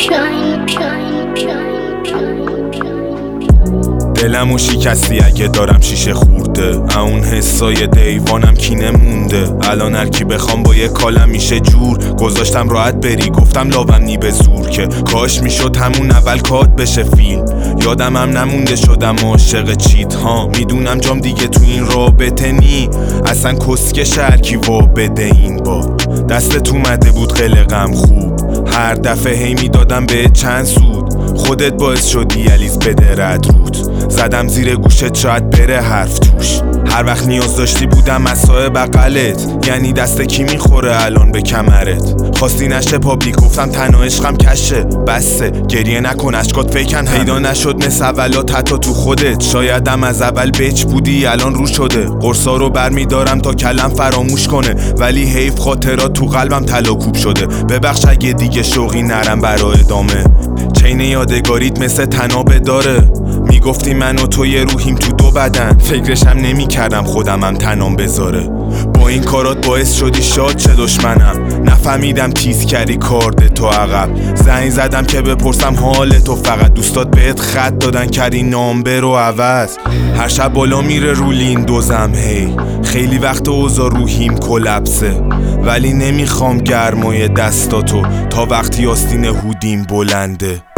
دلمو شکستی اگه دارم شیشه خورده، اون حسای دیوانم کینه مونده. الان هر کی بخوام با یه کالم میشه جور. گذاشتم راحت بری، گفتم لاوم نی به زور، که کاش میشد همون اول کات بشه فیلم. یادم هم نمونده شدم عاشق چیت ها. میدونم جام دیگه تو این رابطه نی، اصلا کسکش هر کی وا بده این با. دستت اومده بود قلقم خوب، هر دفعه هی میدادم به چند سود. خودت باعث شدی یلیز بده رد رود. زدم زیر گوشت شاید بره حرف توش. هر وقت نیاز داشتی بودم مسای بغلت، یعنی دست کی میخوره الان به کمرت. خواستی نشه پابلیک، گفتم تنها عشقم کشه. بسه گریه نکن اشکات فیکن، پیدا نشد مثل اولات حتی تو خودت. شایدم از اول بچ بودی الان رو شده. قرصا رو برمیدارم تا کلم فراموش کنه، ولی حیف خاطرات تو قلبم تلاکوب شده. ببخش اگه دیگه شوقی نرم برا ادامه. چین یادگاریت مثل تنابه داره، میگفتی من و تو یه روحیم تو دو بدن. فکرشم نمی کردم خودمم تنام بذاره. با این کارات باعث شدی شاد چه دشمنم. نفهمیدم تیز کردی کارد تو عقب. زنگ زدم که بپرسم حال تو، فقط دوستات بهت خط دادن کردی نامبر و عوض. هر شب بالا میره رولین دوزم هی. خیلی وقت اوضاع روحیم کلپسه، ولی نمیخوام گرمای دستاتو تا وقتی آستین هودیم بلنده.